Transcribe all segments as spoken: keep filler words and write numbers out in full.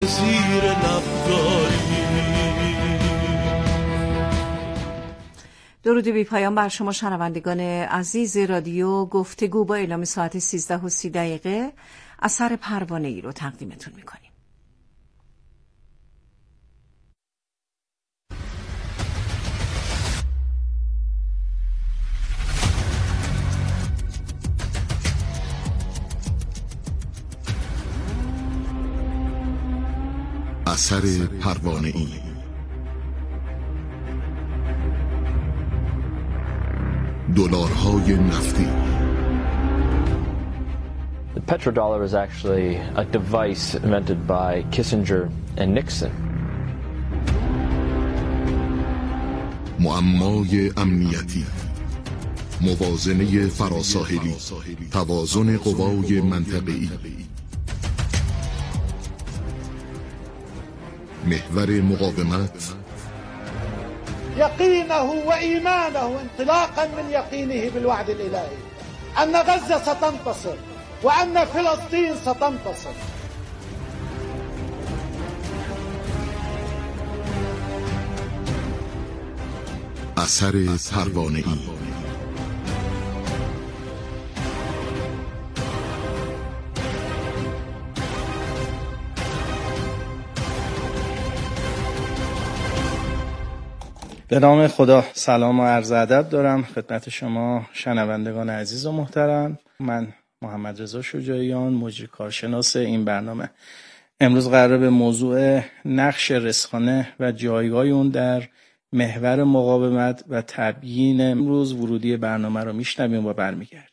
زیر لب داری. درود بی پایان بر شما شنوندگان عزیز رادیو گفتگو. با اعلام ساعت سیزده و سی دقیقه اثر پروانه ای رو تقدیمتون میکنیم. اثر پروانه ای. دلارهای نفتی. The petrodollar is actually a device invented by Kissinger and Nixon. معمای امنیتی، موازنه فراساحلی، توازن قوای منطقه‌ای، محور مقاومت، يقينه وإيمانه انطلاقا من يقينه بالوعد الإلهي أن غزة ستنتصر وأن فلسطين ستنتصر. اثر پروانه ای. به نام خدا، سلام و عرض ادب دارم خدمت شما شنوندگان عزیز و محترم. من محمد رضا شجاعیان، مجری کارشناس این برنامه. امروز قراره به موضوع نقش رسانه و جایگاه اون در محور مقاومت و تبیین امروز ورودی برنامه رو میشنویم و برمیگردیم.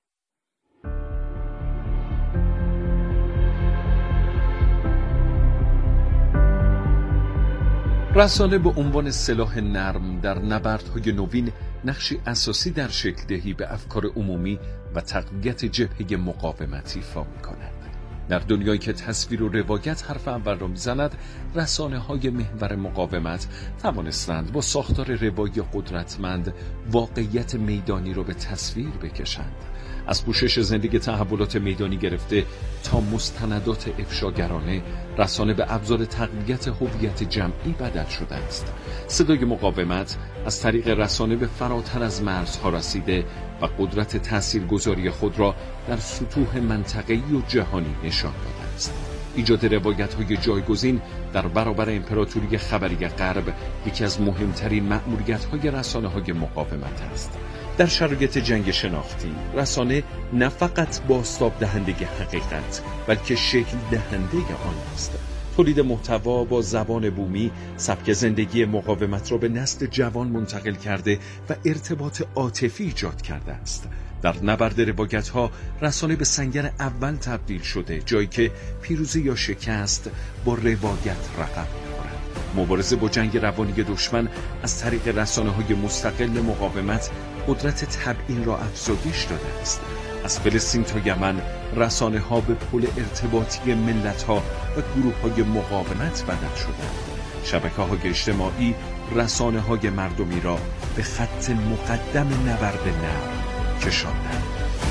رسانه به عنوان سلاح نرم در نبردهای نوین نقشی اساسی در شکل دهی به افکار عمومی و تقویت جبهه مقاومت ایفا می‌کند. در دنیایی که تصویر و روایت حرف اول را می‌زند، رسانه‌های محور مقاومت توانستند با ساختار روایی قدرتمند واقعیت میدانی را به تصویر بکشند. از پوشش زندگی تحولات میدانی گرفته تا مستندات افشاگرانه، رسانه به ابزار تقویت هویت جمعی بدل شده است. صدای مقاومت از طریق رسانه به فراتر از مرزها رسیده و قدرت تاثیرگذاری خود را در سطوح منطقه‌ای و جهانی نشان داده است. ایجاد روایت‌های جایگزین در برابر امپراتوری خبری غرب یکی از مهمترین مأموریت‌های رسانه‌های مقاومت است. در شرایط جنگ شناختی، رسانه نه فقط بازتاب دهنده حقیقت، بلکه شکل دهنده آن است. تولید محتوا با زبان بومی سبک زندگی مقاومت را به نسل جوان منتقل کرده و ارتباط عاطفی ایجاد کرده است. در نبرد روایت‌ها، رسانه به سنگر اول تبدیل شده، جایی که پیروزی یا شکست با روایت رقم می‌خورد. مبارزه با جنگ روانی دشمن از طریق رسانه‌های مستقل مقاومت قدرت تبیین را افزایش داده است. از فلسطین تا یمن، رسانه‌ها به پل ارتباطی ملت‌ها و گروه‌های مقاومت بدل شدند. شبکه‌های اجتماعی رسانه‌های مردمی را به خط مقدم نبرد نرم کشاندند.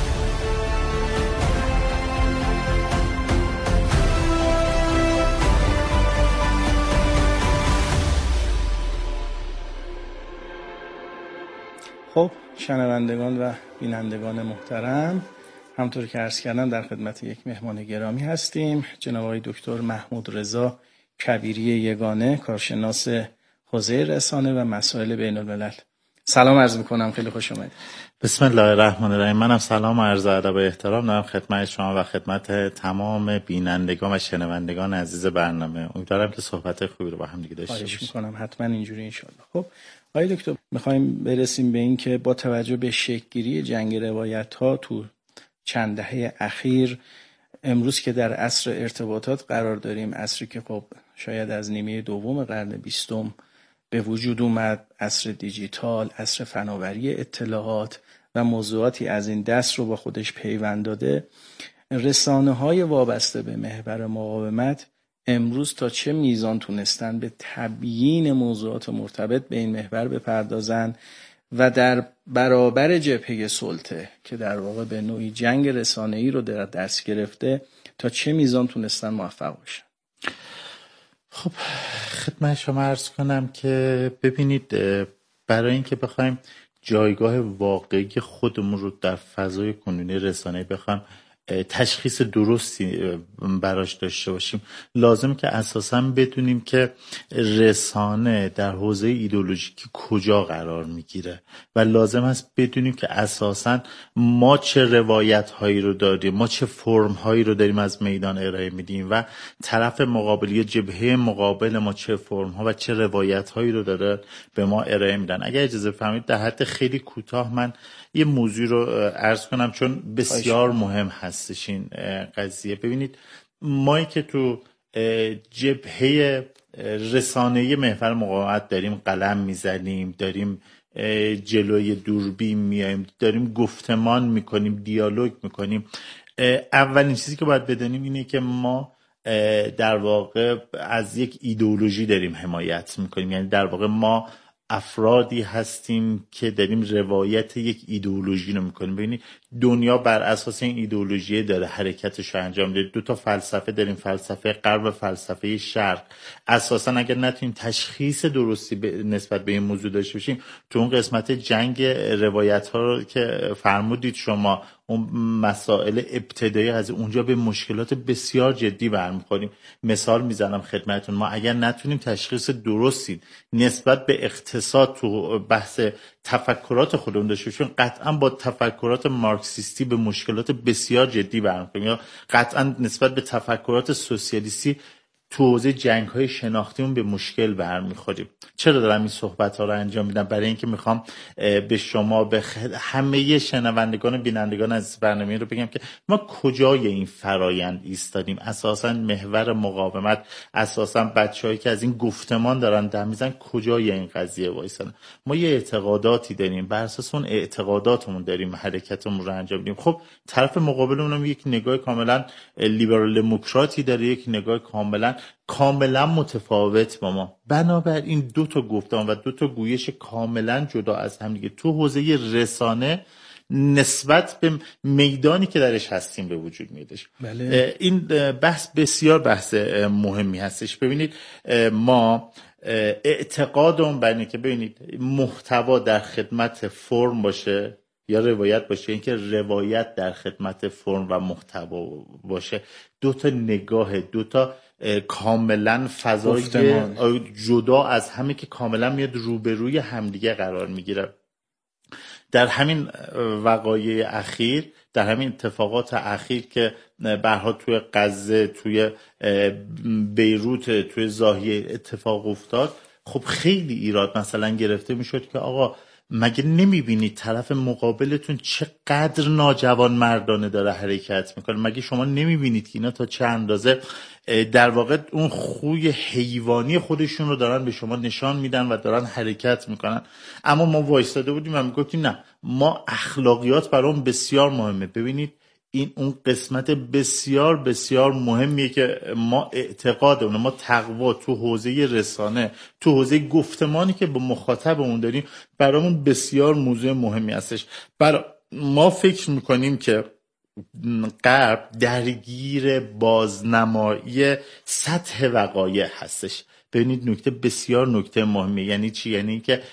خب شنوندگان و بینندگان محترم، همطور که عرض کردم در خدمت یک مهمان گرامی هستیم، جناب آقای دکتر محمود رضا کبیری یگانه، کارشناس حوزه رسانه و مسائل بین الملل. سلام عرض میکنم، خیلی خوش اومدید. بسم الله الرحمن الرحیم. منم سلام و عرض ادب و احترام دارم خدمت شما و خدمت تمام بینندگان و شنوندگان عزیز برنامه. امیدوارم که صحبت خوبی رو با هم دیگه داشته باشیم. خواهش میکنم، حتما اینجوری ان شاءالله. خب آقای دکتر، میخوایم برسیم به این که با توجه به شکل‌گیری جنگ روایت‌ها تو چند دهه اخیر، امروز که در عصر ارتباطات قرار داریم، عصری که خب شاید از نیمه دوم قرن بیستم به وجود اومد، عصر دیجیتال، عصر فناوری اطلاعات و موضوعاتی از این دست رو با خودش پیوند داده، رسانه‌های وابسته به محور مقاومت امروز تا چه میزان تونستن به تبیین موضوعات مرتبط به این محور بپردازن و در برابر جبهه سلطه که در واقع به نوعی جنگ رسانه‌ای رو در دست گرفته تا چه میزان تونستن موفق باشن؟ خدمت شما عرض کنم که ببینید برای اینکه بخوایم جایگاه واقعی خودمون رو در فضای کنونی رسانه‌ای بخوایم تشخیص درستی براش داشته باشیم، لازم که اساساً بدونیم که رسانه در حوزه ایدئولوژیکی کجا قرار میگیره و لازم است بدونیم که اساساً ما چه روایت هایی رو داریم، ما چه فرم هایی رو داریم از میدان ارائه میدیم و طرف مقابل یا جبهه مقابل ما چه فرم ها و چه روایت هایی رو داره به ما ارائه میدن. اگر اجازه فرمایید در حد خیلی کوتاه من یه موضوع رو عرض کنم چون بسیار مهم هستش این قضیه. ببینید ما که تو جبهه رسانه‌ای محور مقاومت داریم قلم میزنیم، داریم جلوی دوربین میایم، داریم گفتمان میکنیم، دیالوگ میکنیم، اولین چیزی که باید بدونیم اینه که ما در واقع از یک ایدئولوژی داریم حمایت میکنیم. یعنی در واقع ما افرادی هستیم که داریم روایت یک ایدئولوژی رو میکنیم. ببینید دنیا بر اساس این ایدئولوژی داره حرکتش رو انجام میده. دو تا فلسفه داریم، فلسفه غرب و فلسفه شرق. اساسا اگر نتونیم تشخیص درستی نسبت به این موضوع داشته باشیم، تو اون قسمت جنگ روایت ها رو که فرمودید شما، اون مسائل ابتدایی از اونجا به مشکلات بسیار جدی برمیخوریم. مثال میزنم خدمتتون، ما اگر نتونیم تشخیص درستی نسبت به اقتصاد تو بحث تفکرات خودمون داشته باشیم، قطعا با تفکرات مارکسیستی به مشکلات بسیار جدی برمیخوریم، یا قطعا نسبت به تفکرات سوسیالیستی تو حوزه جنگ‌های شناختیمون به مشکل برمیخوریم. چرا دارم این صحبت‌ها رو انجام میدم؟ برای اینکه میخوام به شما، به همه شنوندگان و بینندگان از برنامه رو بگم که ما کجای این فرایند ایستادیم. اساساً محور مقاومت، اساساً بچه‌هایی که از این گفتمان دارن دم میزنن کجای این قضیه وایسن. ما یه اعتقاداتی داریم، بر اساس اون اعتقاداتمون داریم حرکتمون رو انجام میدیم. خب طرف مقابلمون هم یک نگاه کاملا لیبرال دموکراتی داره، یک نگاه کاملا کاملا متفاوت با ما. بنابراین دو تا گفتمان و دو تا گویش کاملا جدا از هم دیگه تو حوزه رسانه نسبت به میدانی که درش هستیم به وجود میادش. بله. این بحث بسیار بحث مهمی هستش. ببینید ما اعتقادم بر اینه که ببینید محتوا در خدمت فرم باشه یا روایت باشه، اینکه روایت در خدمت فرم و محتوا باشه، دو تا نگاه، دو تا کاملا فضای جدا از همه که کاملا میاد روبروی همدیگه قرار میگیره. در همین وقایع اخیر، در همین اتفاقات اخیر که برها توی غزه، توی بیروت، توی زاهیه اتفاق افتاد، خب خیلی ایراد مثلا گرفته میشد که آقا مگه نمیبینید طرف مقابلتون چقدر ناجوان مردانه داره حرکت میکنه؟ مگه شما نمیبینید که اینا تا چه اندازه در واقع اون خوی حیوانی خودشون رو دارن به شما نشان میدن و دارن حرکت میکنن؟ اما ما وایستاده بودیم و میگفتیم نه، ما اخلاقیات برام بسیار مهمه. ببینید این اون قسمت بسیار بسیار مهمیه که ما اعتقادمون، ما تقوا تو حوزه رسانه، تو حوزه گفتمانی که با مخاطبمون داریم، برامون بسیار موضوع مهمی هستش. برای ما فکر میکنیم که غرب درگیر بازنمایی سطح وقایع هستش. ببینید نکته بسیار نکته مهمه. یعنی چی؟ یعنی که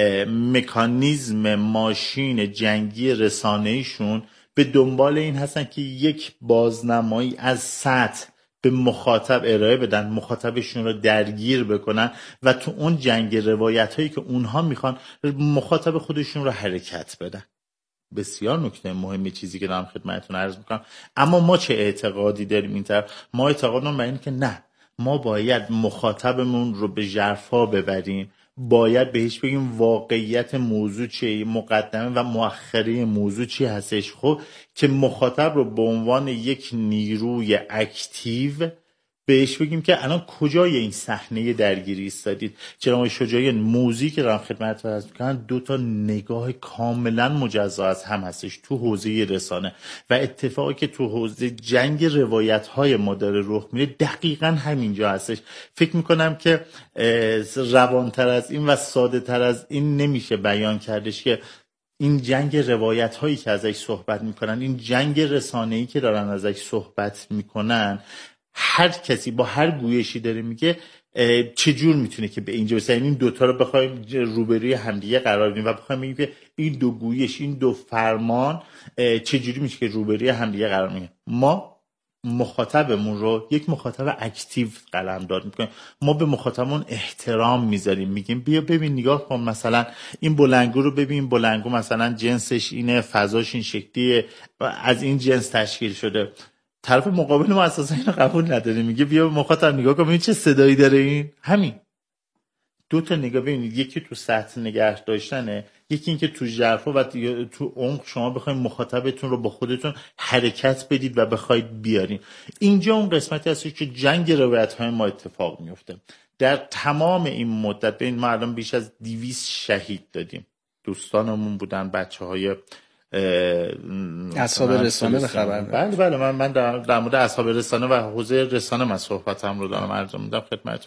مکانیزم ماشین جنگی رسانه‌ایشون به دنبال این هستن که یک بازنمایی از سطح به مخاطب ارائه بدن، مخاطبشون رو درگیر بکنن و تو اون جنگ روایت هایی که اونها میخوان مخاطب خودشون رو حرکت بدن. بسیار نکته مهمی چیزی که دارم خدمتتون عرض میکنم. اما ما چه اعتقادی داریم این طرف؟ ما اعتقادمون بر اینه که نه، ما باید مخاطبمون رو به ژرفا ببریم، باید بهش بگیم واقعیت موضوع چیه، مقدمه و مؤخره موضوع چی هستش، خب که مخاطب رو به عنوان یک نیروی اکتیو بهش بگیم که الان کجای این صحنه درگیری ایستادید. جناب شجاعی موضوعی که دارم خدمتتون عرض می‌کنم دو تا نگاه کاملا مجزا از هم هستش تو حوزه رسانه و اتفاقی که تو حوزه جنگ روایت‌های ما داره رخ میده دقیقاً همینجا هستش. فکر می‌کنم که روان‌تر از این و ساده‌تر از این نمیشه بیان کردش که این جنگ روایت هایی که ازش صحبت میکنن، این جنگ رسانه‌ای که دارن ازش صحبت میکنن، هر کسی با هر گویشی داره میگه چجور میتونه که به اینجا برسه. این دوتا رو بخوایم روبروی همدیگه قرار بدیم و بخوایم بگیم که این دو گویش، این دو فرمان چجوری میشه که روبروی همدیگه قرار میگیره. ما مخاطبمون رو یک مخاطب اکتیو قلمداد میکنیم. ما به مخاطبمون احترام میذاریم، میگیم بیا ببین نگاه کن مثلا این بلنگو رو ببین، بلنگو مثلا جنسش اینه، فضاش این شکلیه، از این جنس تشکیل شده. طرف مقابل ما اساسا اینو قبول نداره، میگه بیا مخاطب نگاه کن ببین چه صدایی داره این. همین دو تا نگاه ببینید، یکی تو سطح نگه داشتنه، یکی اینکه تو ژرفا و تو عمق شما بخواید مخاطبتون رو با خودتون حرکت بدید و بخواید بیارین. اینجا اون قسمتی هست که جنگ روایت‌های ما اتفاق میفته. در تمام این مدت ببین ما الان بیش از دویست شهید دادیم. دوستانمون بودن، بچه‌های اصحاب رسانه به خبر. بله بله من من در, در مورد اصحاب رسانه و حوزه رسانه من صحبتم رو دارم عرض می‌کنم خدمتتون.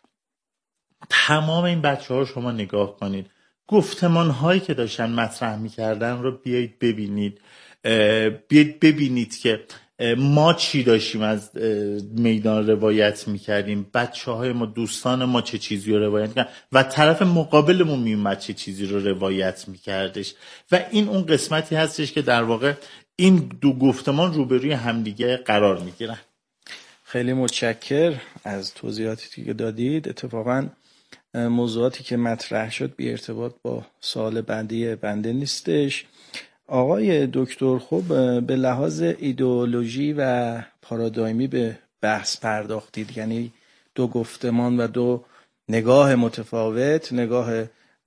تمام این بچه‌ها رو شما نگاه کنید، گفتمان هایی که داشتن مطرح می‌کردن رو بیایید ببینید، بیایید ببینید که ما چی داشتیم از میدان روایت می‌کردیم، بچه‌های ما، دوستان ما چه چیزی رو روایت می‌کردن و طرف مقابلمون میومد چه چیزی رو روایت می‌کردش. و این اون قسمتی هستش که در واقع این دو گفتمان روبروی همدیگه قرار می‌گیرن. خیلی متشکر از توضیحاتی که دادید. اتفاقاً موضوعاتی که مطرح شد بی ارتباط با سوال بعدی بنده نیستش. آقای دکتر خب به لحاظ ایدئولوژی و پارادایمی به بحث پرداختید، یعنی دو گفتمان و دو نگاه متفاوت، نگاه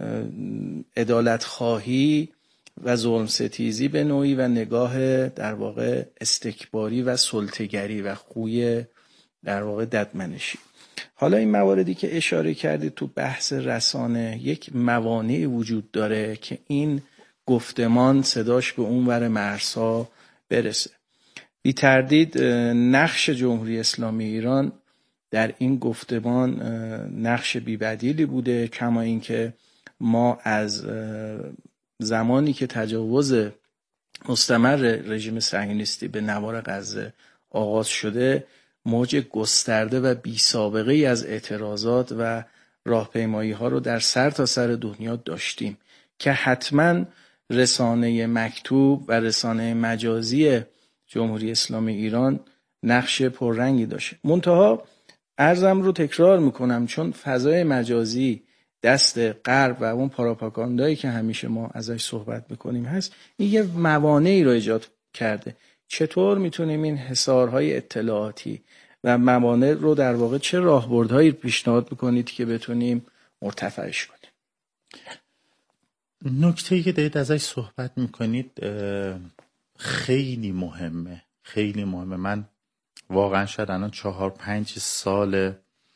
عدالت خواهی و ظلم ستیزی به نوعی و نگاه در واقع استکباری و سلطه‌گری و خوی در واقع ددمنشی. حالا این مواردی که اشاره کردید تو بحث رسانه، یک موانعی وجود داره که این گفتمان صداش به اون ور مرزها برسه. بی تردید نقش جمهوری اسلامی ایران در این گفتمان نقش بی‌بدیلی بوده، کما اینکه ما از زمانی که تجاوز مستمر رژیم صهیونیستی به نوار غزه آغاز شده موج گسترده و بی سابقه ای از اعتراضات و راهپیمایی ها رو در سر تا سر دنیا داشتیم که حتما رسانه مکتوب و رسانه مجازی جمهوری اسلامی ایران نقش پررنگی داشته. منتها عرضم رو تکرار میکنم، چون فضای مجازی دست غرب و اون پروپاگاندایی که همیشه ما ازش صحبت میکنیم هست، این یه موانعی رو ایجاد کرده. چطور میتونیم این حصارهای اطلاعاتی و موانع رو در واقع چه راهبردهایی پیشنهاد میکنید که بتونیم مرتفعش کنیم؟ نکته‌ای که دارید ازش صحبت میکنید خیلی مهمه، خیلی مهمه. من واقعا شاید الان چهار پنج سال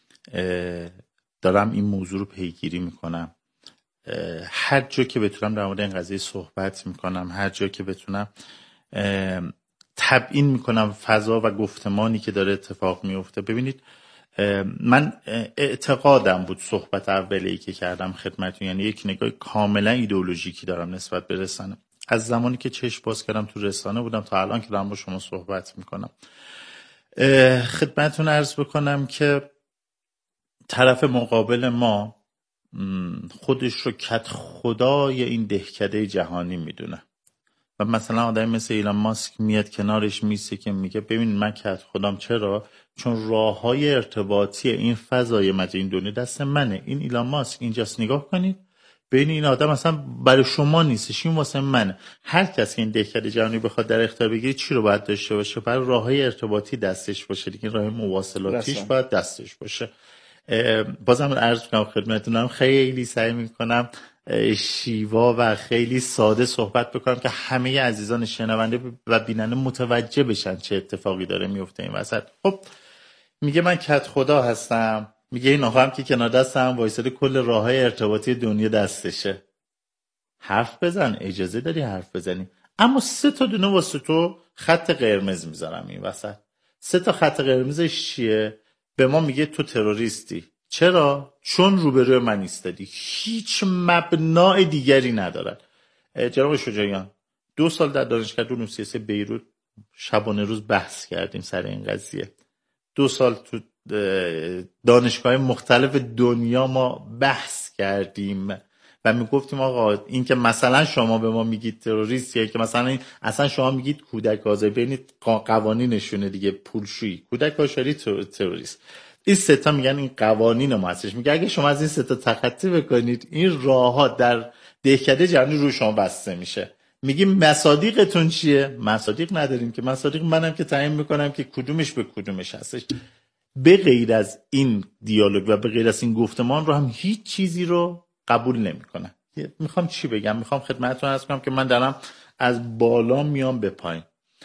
دارم این موضوع رو پیگیری میکنم. هر جا که بتونم در مورد این قضیه صحبت میکنم، هر جا که بتونم تبیین میکنم فضا و گفتمانی که داره اتفاق میفته. ببینید من اعتقادم بود صحبت اولی که کردم خدمتتون، یعنی یک نگاه کاملا ایدئولوژیکی دارم نسبت به رسانه. از زمانی که چشم باز کردم تو رسانه بودم تا الان که دارم با شما صحبت میکنم خدمتتون عرض بکنم که طرف مقابل ما خودش رو کت خدای این دهکده جهانی میدونه و مثلا آدم مثل ایلان ماسک میاد کنارش میسه که میگه ببین من کت خودم. چرا؟ چون راههای ارتباطی این فضای مجازی این دنیا دست منه. این ایلان ماسک اینجاست، نگاه کنید ببین این آدم اصلا برای شما نیستش، این واسه منه. هر کسی این دهکده جهانی بخواد در اختیار بگیره چی رو باید داشته باشه؟ برای راههای ارتباطی دستش باشه دیگه، راه مواصلاتیش باید دستش باشه. بازم عرض میکنم خدمتتونم خیلی سعی میکنم شیوا و خیلی ساده صحبت بکنم که همه عزیزان شنونده و بیننده متوجه بشن چه اتفاقی داره میفته این وسط. خب میگه من کت خدا هستم، میگه این آقا هم که کنار دستم وایساده کل راههای ارتباطی دنیا دستشه. حرف بزن، اجازه داری حرف بزنی، اما سه تا دونه واسه تو خط قرمز میذارم این وسط. سه تا خط قرمزش چیه؟ به ما میگه تو تروریستی. چرا؟ چون روبروی من ایستادی. هیچ مبنای دیگری ندارد. جناب شجاعیان دو سال در دانشگاه علوم سیاسی بیروت شبانه روز بحث کردیم سر این قضیه. دو سال تو دانشگاه مختلف دنیا ما بحث کردیم و میگفتیم آقا این که مثلا شما به ما میگید تروریست، یا که مثلا این اصلا شما میگید کودک آزاری، ببینید قوانینشونه دیگه، پولشویی، کودک آزاری، تروریست، این سه تا میگن این قوانین ما هستش. میگه اگه شما از این سه تا تخطی بکنید این راهها در دهکده جهانی روی شما بسته میشه. میگیم مصادیقتون چیه؟ مصادیق نداریم که. مصادیق منم که تعیین میکنم که کدومش به کدومش هستش. به غیر از این دیالوگ و به غیر از این گفتمان رو هم هیچ چیزی رو قبول نمیکنم. میخوام چی بگم؟ میخوام خدمتتون عرض کنم که من دارم از بالا میام به پایین.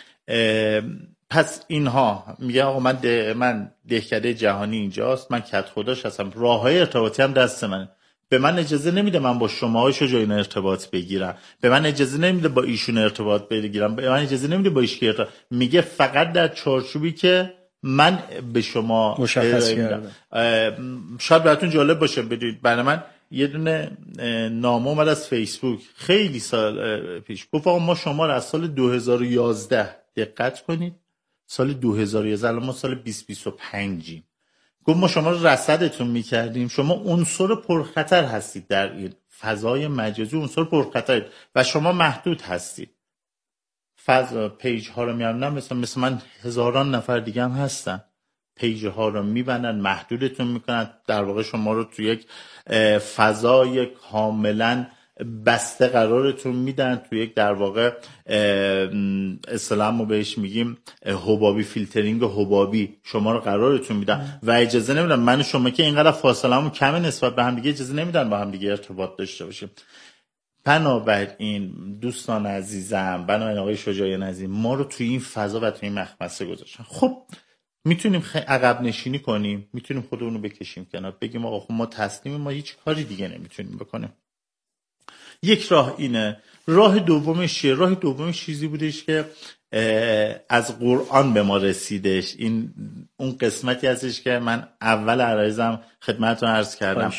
پس اینها میگه آقا من ده من دهکده جهانی اینجاست، من کت خداش هستم، راههای ارتباطی هم دست منه. به من اجازه نمیده من با شماها شجاعین ارتباط بگیرم، به من اجازه نمیده با ایشون ارتباط بگیرم، به من اجازه نمیده با ایشکی ارتباط. میگه فقط در چارچوبی که من به شما مشخص کردم. شاید براتون جالب باشه بدونید، برای من یه دونه نامه اومد از فیسبوک خیلی سال پیش، گفت آقا ما شما را از سال دو هزار و یازده، دقت کنید، سال دو هزار و یازده، الان ما سال بیست بیست و پنجیم، گفت ما شما رو رصدتون میکردیم، شما عنصر پرخطر هستید در این فضای مجازی، عنصر پرخطرید و شما محدود هستید. فضا پیج ها رو میارن، مثلا مثل من هزاران نفر دیگه هم هستن، پیج ها رو میبندن، محدودتون میکنن، در واقع شما رو توی یک فضای کاملا بسته قرارتون میدن، توی یک در واقع اصطلاحاً ما بهش میگیم حبابی، فیلترینگ حبابی شما رو قرارتون میدن و اجازه نمیدن من و شما که اینقدر فاصله‌مون کمه نسبت به هم دیگه، اجازه نمیدن با هم دیگه ارتباط داشته باشیم. بنابراین دوستان عزیزم، بنابراین آقای شجاعی عزیز، ما رو توی این فضا و توی این مخمسه گذاشتن. خب میتونیم خ... عقب نشینی کنیم، میتونیم خودمون رو بکشیم کنار، بگیم آقا خب ما تسلیم، ما هیچ کاری دیگه نمیتونیم بکنیم. یک راه اینه. راه دومش چیه؟ راه دومش چیزی بودش که از قرآن به ما رسیدش. این اون قسمتی هستش که من اول عرایزم خدمتتون عرض کردم.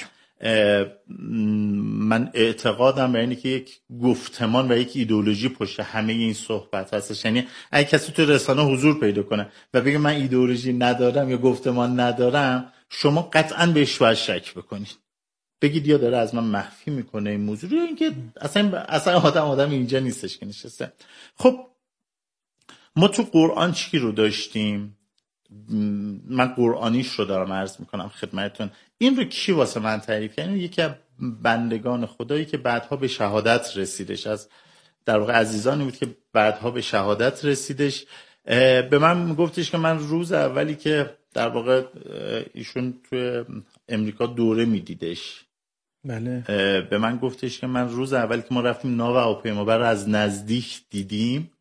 من اعتقادم به اینه که یک گفتمان و یک ایدئولوژی پشت همه این صحبت هستش. یعنی اگه کسی تو رسانه حضور پیدا کنه و بگه من ایدئولوژی ندارم یا گفتمان ندارم، شما قطعاً بهش باید شک بکنید، بگید یا داره از من مخفی میکنه این موضوع، یا اینکه اصلا اصلا آدم آدم اینجا نیستش که نشسته. خب ما تو قرآن چی رو داشتیم؟ من قرآنیش رو دارم عرض میکنم خدمتتون. این رو کی واسه من تعریف کرد؟ یکی از بندگان خدایی که بعدها به شهادت رسیدش، از در واقع عزیزانی بود که بعدها به شهادت رسیدش. به من گفتش که من روز اولی که در واقع ایشون توی امریکا دوره میدیدش، بله، به من گفتش که من روز اولی که ما رفتیم ناو هواپیما رو از نزدیک دیدیم،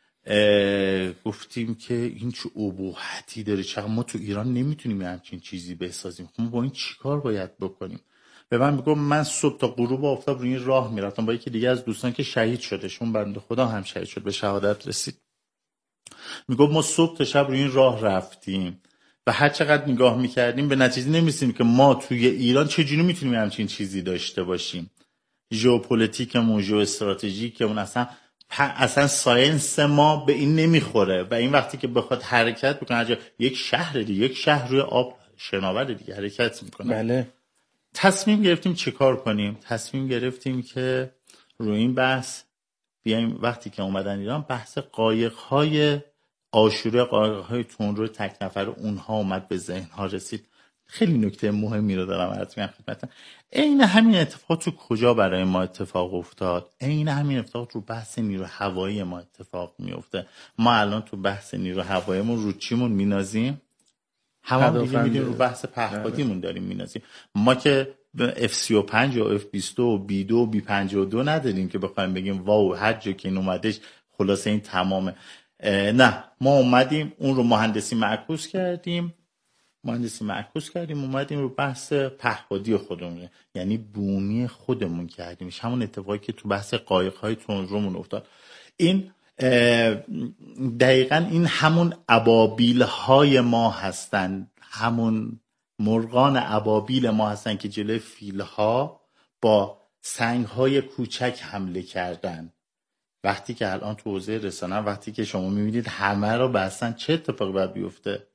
گفتیم که این چه ابهتی داره، چقدر ما تو ایران نمیتونیم همچین چیزی بسازیم، خب با این چیکار باید بکنیم؟ به من میگم من صبح تا غروب آفتاب روی این راه میرفتم با یکی دیگه از دوستان که شهید شدش، اون بنده خدا هم شهید شد، به شهادت رسید. میگم ما صبح تا شب روی این راه رفتیم و هر چقدر نگاه میکردیم به نتیجه نمیرسیم که ما توی ایران چجوری میتونیم همچین چیزی داشته باشیم. ژئوپلیتیکمون، ژئواستراتژیکمون، اصلا اصلا ساینس ما به این نمیخوره و این وقتی که بخواد حرکت بکنه، یک شهر دیگه، یک شهر روی آب شناور دیگه حرکت میکنه. بله. تصمیم گرفتیم چه کار کنیم؟ تصمیم گرفتیم که روی این بحث بیایم، وقتی که اومدن ایران، بحث قایق‌های عاشوری، قایق‌های تندرو تک نفر اونها اومد به ذهن‌ها رسید. خیلی نکته مهمی رو دارم عرض می‌کنم خدمتتون. عین همین اتفاق تو کجا برای ما اتفاق افتاد؟ عین همین اتفاق تو بحث نیرو هوایی ما اتفاق میفته. ما الان تو بحث نیرو هواییمون رو چیمون مینازیم؟ همون دیگه میدیم رو بحث پهپادیمون داریم مینازیم. ما که اف سی و پنج و اف بیست و بی دو و بی پنجاه و دو نداریم که بخوایم بگیم واو هر جا که این اومدش خلاصه این تمامه. نه، ما اومدیم اون رو مهندسی معکوس کردیم مهندسی معکوس کردیم اومدیم رو بحث پهپادی خودمون، یعنی بومی خودمون کردیم. همون اتفاقی که تو بحث قایق‌های تندرومون افتاد. این دقیقاً این همون ابابیل‌های ما هستن، همون مرغان ابابیل ما هستن که جلوی فیل‌ها با سنگ‌های کوچک حمله کردن. وقتی که الان تو حوزه رسانه، وقتی که شما می‌بینید همه رو بستن، چه اتفاقی باید بیفته؟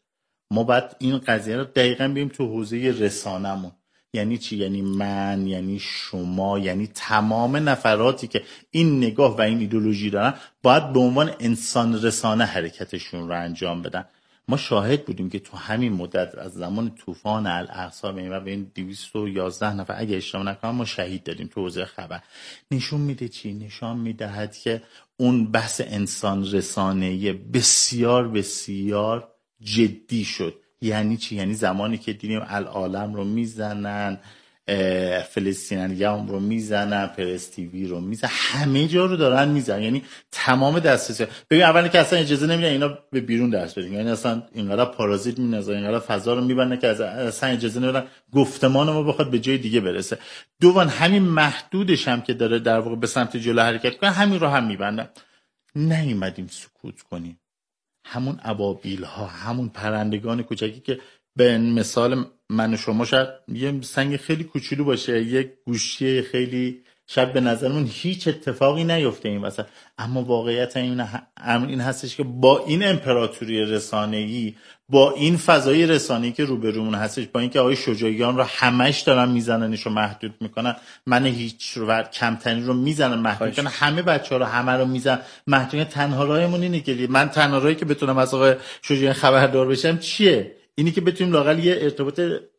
ما باید این قضیه رو دقیقاً بریم تو حوزه رسانمون. یعنی چی؟ یعنی من، یعنی شما، یعنی تمام نفراتی که این نگاه و این ایدئولوژی دارن باید به عنوان انسان رسانه حرکتشون رو انجام بدن. ما شاهد بودیم که تو همین مدت از زمان طوفان الاقصی و به این دویست و یازده نفر اگه اشتباه نکنم ما شهید دادیم تو حوزه خبر. نشون میده چی؟ نشان میدهد که اون بحث انسان رسانه‌ای بسیار بسیار جدی شد. یعنی چی؟ یعنی زمانی که دیدیم العالم رو میزنن، فلسطینیان رو میزنن، پرس تیوی رو میزنن، همه جا رو دارن میزنن، یعنی تمام دسترسی. ببین اولی که اصلا اجازه نمیدن اینا به بیرون درس بدن، یعنی اصلا اینقدر پارازیت میندازن، اینقدر فضا رو میبندن که اصلا اجازه نمیدن گفتمان ما بخواد به جای دیگه برسه. دوم همین محدودش هم که داره در واقع به سمت جلو حرکت کنه، همین رو هم میبندن. نیومدیم سکوت کنیم. همون ابابیل ها، همون پرندگان کوچکی که به مثال من و شما شاید یه سنگ خیلی کوچولو باشه، یک گوشی خیلی شاید به نظرمون هیچ اتفاقی نیفته این وسط، اما واقعیت این این هستش که با این امپراتوری رسانه‌ای، با این فضای رسانه‌ای که روبرومون هستش، با اینکه آقای شجاعیان رو همش دارن میزننش رو محدود میکنن، من هیچ رو کمترین رو میزنن محدود میکنن، همه بچه‌ها رو همه رو میزنن محدود. تنها راهمون اینه که من تنها راهی که بتونم از آقای شجاعیان خبردار بشم چیه؟ اینی که بتونیم لااقل یه ارتباط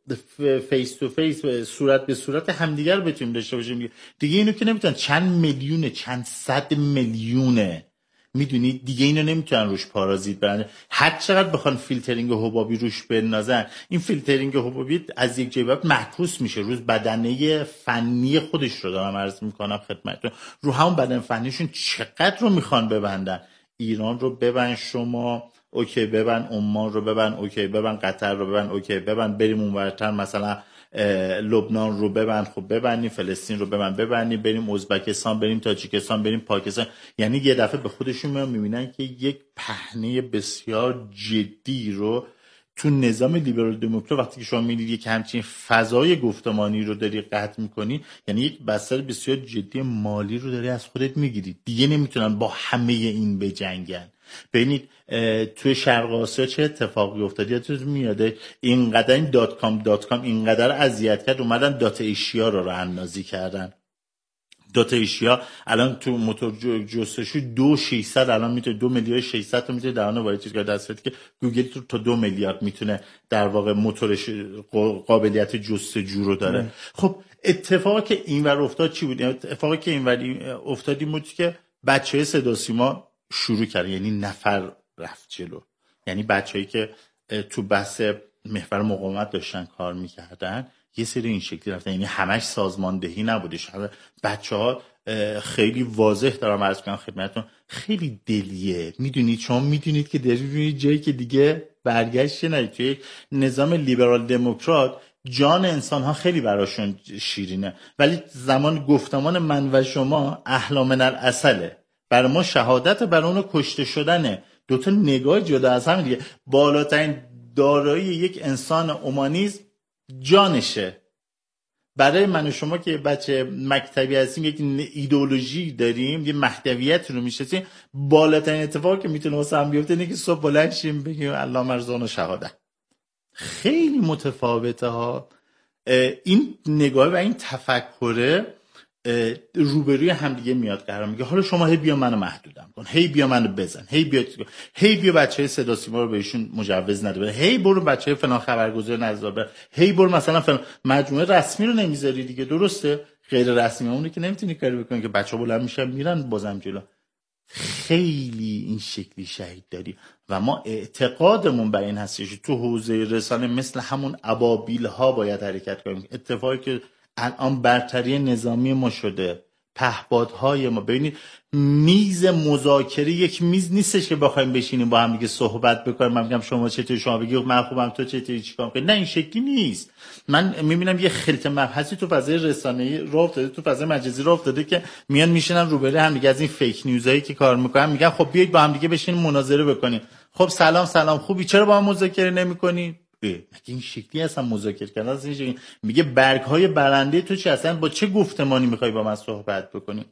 فیس تو فیس، صورت به صورت همدیگر بتونیم داشته باشیم. دیگه اینو که نمیتونن، چند میلیونه، چند صد میلیونه، میدونید دیگه اینو نمیتونن روش پارازیت برن. هر چقدر بخوان فیلترینگ حبابی روش بندازن، این فیلترینگ حبابی از یک جای بعد محبوس میشه روز بدنه فنی خودش رو دارم عرض میکنم خدمتتون، رو همون بدن فنیشون چقدر رو میخوان ببندن. ایران رو ببند شما، اوکی، ببند عمان رو ببند، اوکی، ببند قطر رو ببند، اوکی، ببند بریم اونورتر مثلا لبنان رو ببند، خب ببندیم، فلسطین رو ببند ببندیم، بریم ازبکستان، بریم تاجیکستان، بریم پاکستان. یعنی یه دفعه به خودشون میان میبینن که یک پهنه بسیار جدی رو تو نظام لیبرال دموکرات وقتی که شما میبینید یک همچین فضای گفتمانی رو داری قطع میکنی، یعنی یک بستر بسیار جدی مالی رو داری از خودت میگیری. دیگه نمیتونن با همه این بجنگن. ببینید توی شرق آسیا چه اتفاقی افتاد یادتون میاده؟ اینقدر این دات کام دات کام اینقدر اذیت کرد، اومدن دات ایشیا رو راه اندازی کردن. دات ایشیا الان تو موتور جستجو دو ششصد الان میتونه دو میلیارد ششصد تا میتونه در آن وارد چیز کرده، دستت که گوگل تو تا دو میلیارد میتونه در واقع موتورش قابلیت جستجو رو داره. خب اتفاقی که اینور افتاد چی بود؟ اتفاقی که اینور افتاد این بود که بچهای صدا سیما شروع کرد، یعنی نفر رفت جلو، یعنی بچه‌ای که تو بحث محور مقاومت داشتن کار میکردن یه سری این شکلی رفتن، یعنی همش سازماندهی نبودش. بچه‌ها خیلی واضح دارم عرض کنم خدمتتون، خیلی دلیه. میدونید شما میدونید که در جایی که دیگه برگشت ندید. توی نظام لیبرال دموکرات جان انسان ها خیلی براشون شیرینه، ولی زمان گفتمان من و شما احلا من العسله. برای ما شهادت برای اونو کشته شدنه. دوتا نگاه جدا از هم دیگه. بالاترین دارایی یک انسان اومانیسم جانشه. برای من و شما که بچه مکتبی هستیم یک ایدئولوژی داریم، یه مهدویت رو میشناسیم، بالاترین اتفاقی که میتونه واسه هم بیفته اینه که صبح بلند شیم بگیم الله مرزان و شهادت. خیلی متفاوته ها این نگاه و این تفکره. روبروی هم دیگه میاد قرار میگه حالا شما هی بیا منو محدودم کن، هی بیا منو بزن، هی بیا هی بیا بچهای صدا سیما رو بهشون مجوز نده، هی برو بچهای فلان خبرگزار نذار، هی برو مثلا فلان مجموعه رسمی رو نمیذاری دیگه. درسته غیر رسمی اونه که نمیتونی کاری بکنی که بچه‌ها بلند میشن میرن بازم جلو. خیلی این شکلی شهید داری و ما اعتقادمون بر این هستش تو حوزه رسانه مثل همون ابابیل ها باید حرکت کنیم. اتفاقی که الان برتری نظامی ما شده، پهپادهای ما، ببینید میز مذاکره یک میز نیستش که بخوایم بشینیم با هم دیگه صحبت بکنیم، من میگم شما چطوری، شما بگی من خوبم تو چطوری، چیکار کنی. نه این شکلی نیست. من میبینم یه خلط مبحثی تو فضای رسانه‌ای راه افتاده، تو فضای مجازی راه افتاده که میان میشینن روبروی هم دیگه از این فیک نیوزایی که کار میکنن میگن خب بیایید با هم دیگه بشینیم مناظره بکنیم. خب سلام سلام خوبی، چرا با هم مذاکره نمیکنی؟ مگه این شکلی اصلا مذاکره کردن اصلا این شکلی؟ میگه برگ‌های برنده تو چی، اصلا با چه گفتمانی میخوای با من صحبت بکنی؟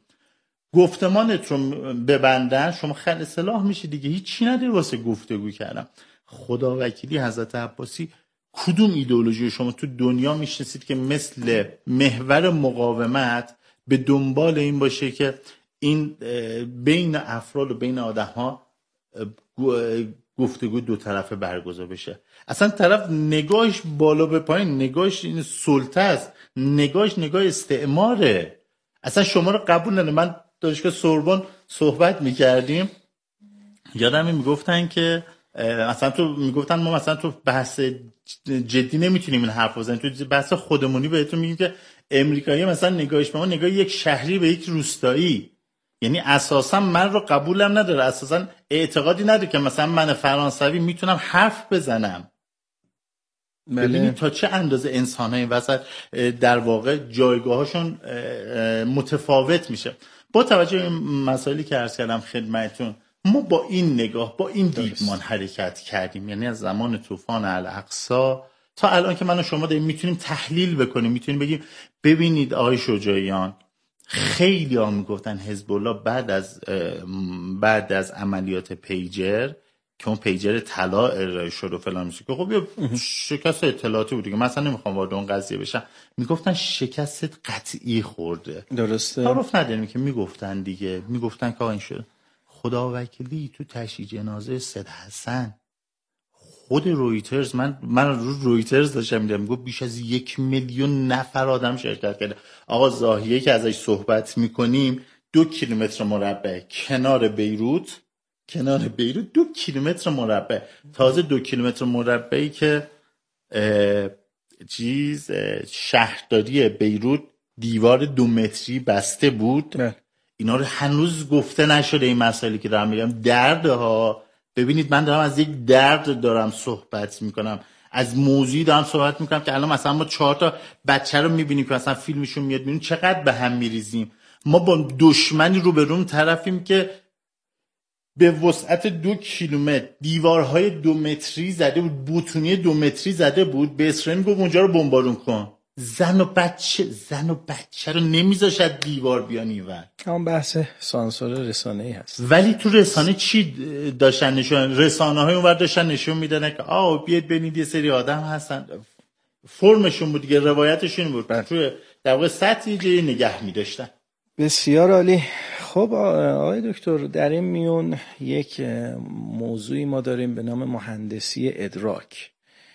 گفتمانت رو ببندن شما خل اصلاح میشه دیگه، هیچ چی نداری واسه گفتگو کردن. خداوکیلی حضرت عباسی کدوم ایدئولوژی شما تو دنیا میشناسید که مثل محور مقاومت به دنبال این باشه که این بین افراد و بین آدم‌ها گفتگو دو طرفه برگزار بشه؟ اصلا طرف نگاهش بالا به پایین، نگاهش این سلطه است، نگاهش نگاه استعماره. اصلا شما رو قبول نداره. من دانشگاه سوربن صحبت میکردیم، یادم میگفتن که مثلا تو میگفتن ما مثلا تو بحث جدی نمیتونیم این حرف بزنیم، تو بحث خودمونی بهتون میگیم که امریکایی مثلا نگاهش به ما نگاه یک شهری به یک روستایی، یعنی اساسا من رو قبولم نداره، اساسا اعتقادی نداره که مثلا من فرانسوی میتونم حرف بزنم. ببینید تا چه اندازه انسان‌های وسط در واقع جایگاهشون متفاوت میشه. با توجه به مسائلی که عرض کردم خدمتتون، ما با این نگاه، با این دیدمان حرکت کردیم، یعنی از زمان طوفان الاقصی تا الان که من و شما داریم میتونیم تحلیل بکنیم، میتونیم بگیم ببینید آقای شجاعیان، خیلی ها میگفتن حزب الله بعد از بعد از عملیات پیجر که اون پیجر طلا ارائه شد و فلان میشه که خب یه شکست اطلاعاتی بود دیگه، مثلا نمیخوام وارد اون قضیه بشم، میگفتن شکست قطعی خورده. درسته، تعارف نداریم که میگفتن دیگه، میگفتن که این شد. خداوکیلی تو تشییع جنازه سید حسن، خود رویترز، من من رو رویترز داشتم میدم، میگفت بیش از یک میلیون نفر آدم شرکت کرده. آقا زاهیه که ازش صحبت میکنیم دو کیلومتر مربع کنار بیروت، کنار بیروت دو کیلومتر مربع، تازه دو کیلومتر مربعی که چیز شهرداری بیروت دیوار دو متری بسته بود نه. اینا رو هنوز گفته نشده این مسائلی که دارم میگم، درد ها. ببینید من دارم از یک درد دارم صحبت میکنم، از موضوعی دارم صحبت میکنم که الان مثلا ما چهار تا بچه رو میبینیم که مثلا فیلمشون میاد میبینیم چقدر به هم میریزیم. ما با دشمنی رو به روم طرفیم که به وسعت دو کیلومتر دیوارهای دو متری زده بود، بوتونی دو متری زده بود، به اسرائیل گفت اونجا رو بمبارون کن. زن و بچه زن و بچه رو نمیذاشد دیوار بیان اینور. همون بحث سانسور رسانه‌ای هست. ولی تو رسانه چی داشتن نشون؟ رسانه های اونور داشتن نشون میدن که آه بیاید ببینید یه سری آدم هستن. فرمشون بود دیگه، روایتشون بود. تو در واقع سطحی جایی نگه می‌داشتن. بسیار عالی. خب آقای دکتر، در این میون یک موضوعی ما داریم به نام مهندسی ادراک.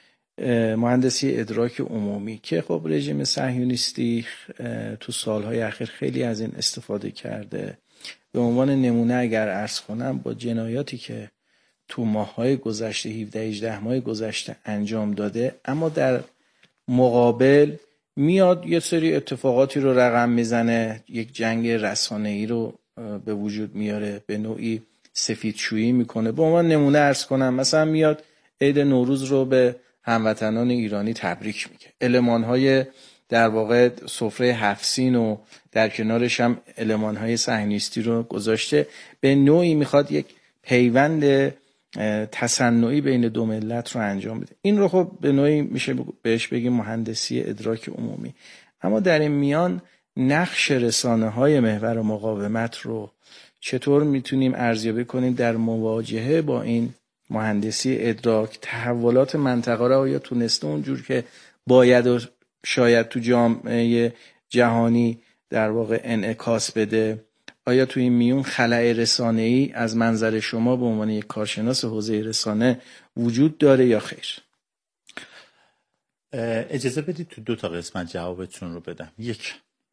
مهندسی ادراک عمومی که خب رژیم صهیونیستی تو سالهای اخیر خیلی از این استفاده کرده. به عنوان نمونه اگر عرض کنم، با جنایاتی که تو ماه‌های گذشته هفده هجده ماه گذشته انجام داده، اما در مقابل میاد یه سری اتفاقاتی رو رقم میزنه، یک جنگ رسانه‌ای رو به وجود میاره، به نوعی سفیدشویی میکنه. به عنوان نمونه عرض کنم، مثلا میاد عید نوروز رو به هموطنان ایرانی تبریک میگه، المانهای در واقع سفره هفت سین و در کنارش هم المانهای صهیونیستی رو گذاشته، به نوعی میخواد یک پیوند تصنعی بین دو ملت رو انجام بده. این رو خب به نوعی میشه بهش بگیم مهندسی ادراک عمومی. اما در این میان نقش رسانه‌های محور مقاومت رو چطور میتونیم ارزیابی کنیم در مواجهه با این مهندسی ادراک؟ تحولات منطقه را آیا تونسته اونجور که باید و شاید تو جامعه جهانی در واقع انعکاس بده؟ آیا تو این میون خلأ رسانه‌ای از منظر شما به عنوان یک کارشناس حوزه رسانه وجود داره یا خیر؟ اجازه بدید تو دو تا قسمت جوابتون رو بدم. یک،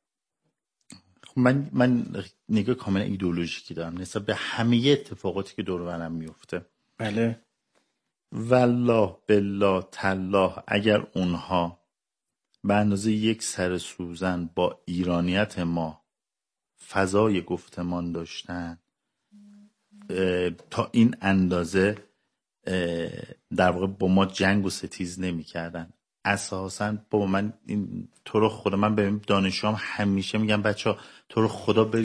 من من نگاه کاملا ایدئولوژیکی دارم نسبت به همه اتفاقاتی که دور و برم میفته. بله. والله بالله تالله اگر اونها به اندازه یک سر سوزن با ایرانیت ما فضای گفتمان داشتن، تا این اندازه در واقع با ما جنگ و ستیز نمی کردن. اساساً با من این تو رو خدا، من به دانشجوام همیشه میگم بچه ها تو رو خدا